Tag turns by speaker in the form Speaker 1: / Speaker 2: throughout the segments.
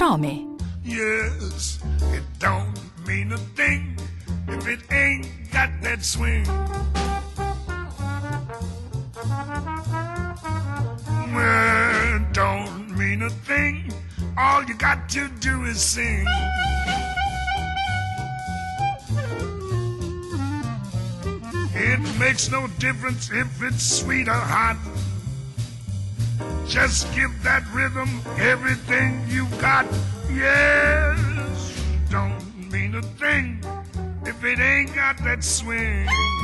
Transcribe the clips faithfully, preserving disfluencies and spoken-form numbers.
Speaker 1: nome.
Speaker 2: Yes, it don't mean a thing if it ain't got that swing. Well, don't mean a thing. All you got to do is sing. It makes no difference if it's sweet or hot. Just give that rhythm everything you got. Yes, don't mean a thing if it ain't got that swing.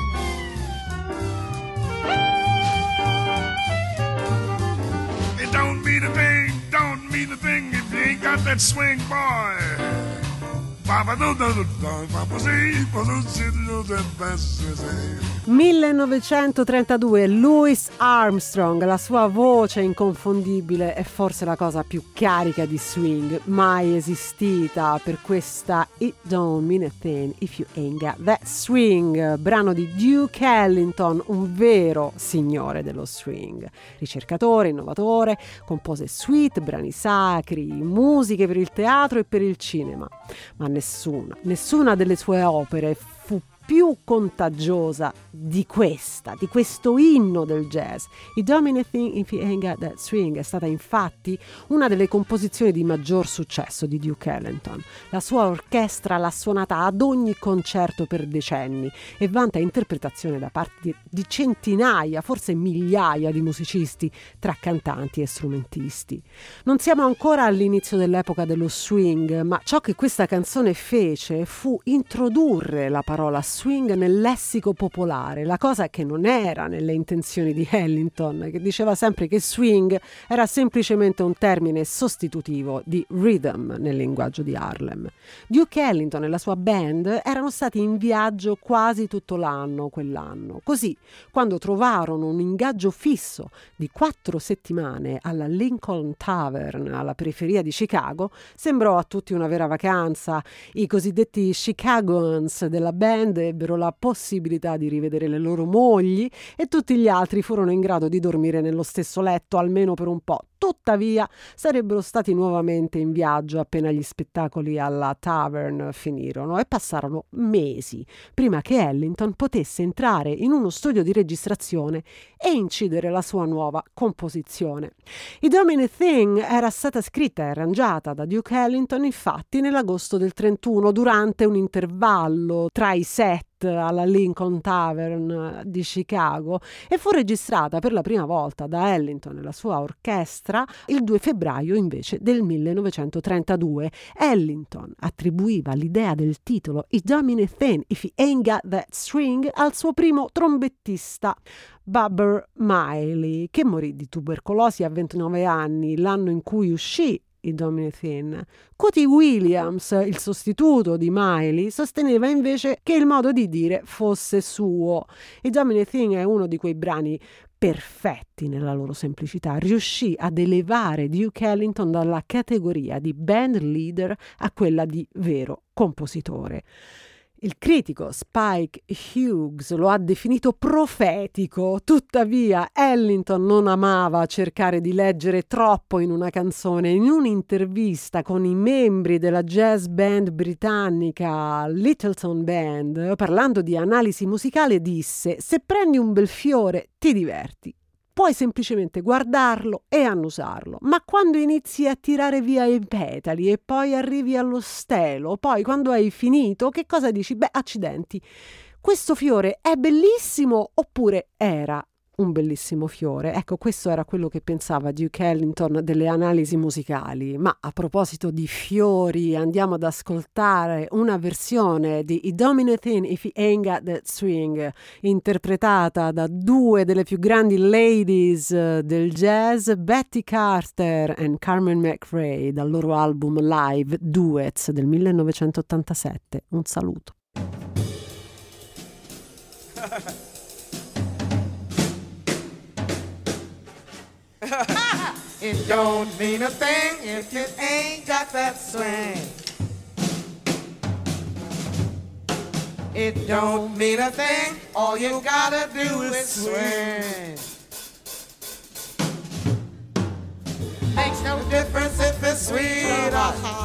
Speaker 2: It don't mean a thing, don't mean a thing if you ain't got that swing, boy.
Speaker 3: millenovecentotrentadue, Louis Armstrong, la sua voce inconfondibile è forse la cosa più carica di swing mai esistita per questa It Don't Mean a Thing If You Ain't Got That Swing, brano di Duke Ellington, un vero signore dello swing, ricercatore, innovatore, compose suite, brani sacri, musiche per il teatro e per il cinema, ma nessuna, nessuna delle sue opere fu più contagiosa di questa, di questo inno del jazz. It Don't Mean a Thing If You Ain't Got That Swing è stata infatti una delle composizioni di maggior successo di Duke Ellington. La sua orchestra l'ha suonata ad ogni concerto per decenni e vanta interpretazione da parte di centinaia, forse migliaia di musicisti tra cantanti e strumentisti. Non siamo ancora all'inizio dell'epoca dello swing, ma ciò che questa canzone fece fu introdurre la parola swing nel lessico popolare, la cosa che non era nelle intenzioni di Ellington, che diceva sempre che swing era semplicemente un termine sostitutivo di rhythm nel linguaggio di Harlem. Duke Ellington e la sua band erano stati in viaggio quasi tutto l'anno quell'anno. Così, quando trovarono un ingaggio fisso di quattro settimane alla Lincoln Tavern, alla periferia di Chicago, sembrò a tutti una vera vacanza. I cosiddetti Chicagoans della band ebbero la possibilità di rivedere le loro mogli e tutti gli altri furono in grado di dormire nello stesso letto almeno per un po'. Tuttavia sarebbero stati nuovamente in viaggio appena gli spettacoli alla Tavern finirono e passarono mesi prima che Ellington potesse entrare in uno studio di registrazione e incidere la sua nuova composizione. It Don't Mean a Thing era stata scritta e arrangiata da Duke Ellington infatti nell'agosto del trentuno durante un intervallo tra i set alla Lincoln Tavern di Chicago e fu registrata per la prima volta da Ellington e la sua orchestra il due febbraio invece del millenovecentotrentadue. Ellington attribuiva l'idea del titolo It Don't Mean a Thing If You Ain't Got That Swing al suo primo trombettista Bubber Miley, che morì di tubercolosi a ventinove anni, l'anno in cui uscì It Don't Mean a Thing. Cootie Williams, il sostituto di Miley, sosteneva invece che il modo di dire fosse suo. It Don't Mean a Thing è uno di quei brani perfetti nella loro semplicità. Riuscì ad elevare Duke Ellington dalla categoria di band leader a quella di vero compositore. Il critico Spike Hughes lo ha definito profetico, tuttavia Ellington non amava cercare di leggere troppo in una canzone. In un'intervista con i membri della jazz band britannica Littleton Band, parlando di analisi musicale, disse: se prendi un bel fiore ti diverti. Puoi semplicemente guardarlo e annusarlo, ma quando inizi a tirare via i petali e poi arrivi allo stelo, poi quando hai finito, che cosa dici? Beh, accidenti, questo fiore è bellissimo oppure era un bellissimo fiore? Ecco, questo era quello che pensava Duke Ellington delle analisi musicali. Ma a proposito di fiori, andiamo ad ascoltare una versione di It Don't Mean a Thing If You Ain't Got That Swing, interpretata da due delle più grandi ladies del jazz, Betty Carter e Carmen McRae, dal loro album Live Duets del millenovecentottantasette. Un saluto.
Speaker 4: It don't mean a thing if it ain't got that swing. It don't mean a thing, all you gotta do is swing. Makes no difference if it's sweet or hot.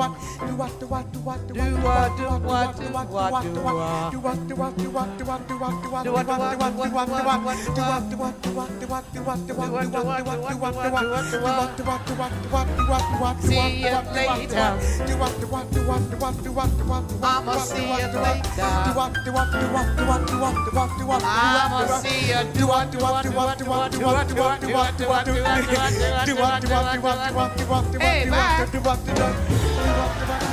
Speaker 4: See you later. I'ma see you later. I'ma see you do what do what do what do what do what do what do what do what do what do what do what do what do what do what. Hey, bye.